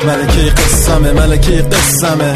ملکه قسمه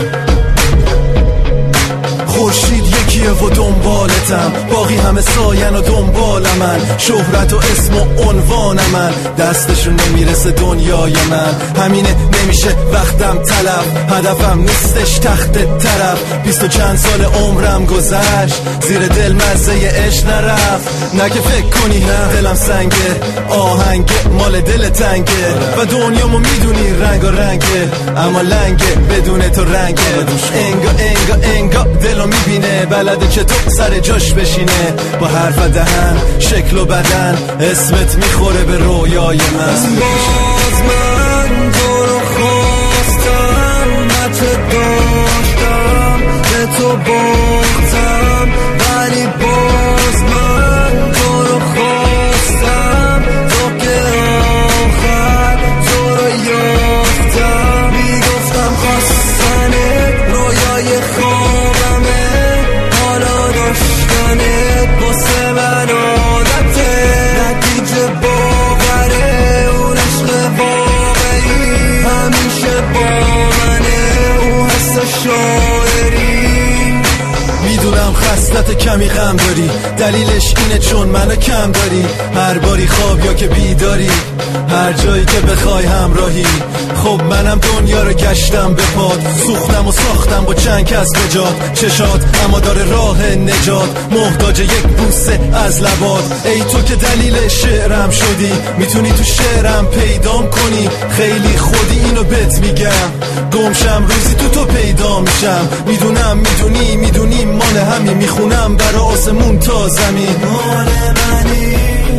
خورشید یکیه و دنبالتم، باقی همه ساین و دنبال من، شهرت و اسم و عنوان من، دستشون نمیرسه دنیای من، همینه نمیشه وقتم طلب، هدفم نیستش تخت طرف، 20 و چند سال عمرم گذشت، زیر دل مزه عشق نرفت، نه که فکر کنی دلم سنگه، آهنگ مال دل تنگه و دنیامو میدونی رنگ و رنگه، اما لنگه بدون تو رنگه، انگا دلو میبینه، بلده چطور سر جاش بشینه، با حرف دهن شکل و بدن اسمت میخوره به رویای من. باز من تو رو خواستم، نه چه داشتم به تو باختم، ولی باز من تو رو خواستم تا که آخر تو رو یافتم، میگفتم خواستنت رویای خوابمه، حالا داشتنت باسه من عادته، نتیجه باوره اون عشق واقعی همیشه با منه، اون حس شاعری. میدونم خستت کمی غم داری، دلیلش اینه چون منو کم داری، هر باری خواب یا که بیداری، هر جایی که بخوای همراهی، خب منم دنیا رو گشتم به پاد، سوختم و ساختم با چند کس بجات، چشات اما داره راه نجات، محتاج یک بوسه از لبات، ای تو که دلیل شعرم شدی، میتونی تو شعرم پیدام کنی، خیلی خودی اینو بهت میگم، گمشم روزی تو پیدا میشم، میدونم میدونی مال همین، میخونم برا آسمون تا زمین، مال منی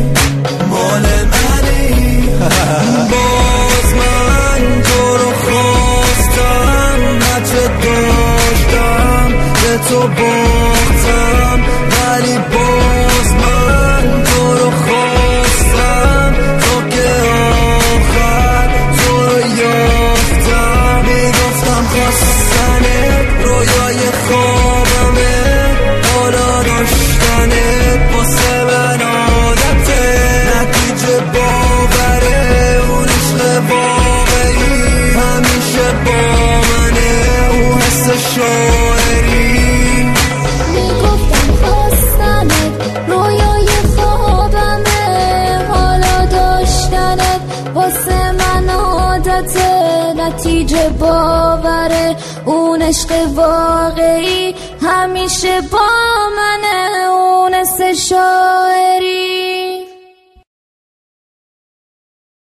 باز من تو رو خواستم، نه چه داشتم به تو باختم، ولی باز من تو رو خواستم تا که آخر تو رو یافتم، میگفتم خواستنت رویای خوابمه، حالا داشتنت باسه من عادته، نتیجه باوره اون عشق واقعی همیشه با منه، اون حس شاعری. میگفتم خواستنت رویای خوابمه، حالا داشتنت واسه من عادته، نتیجه باوره اون عشق واقعی همیشه با منه، اون حس شاعری.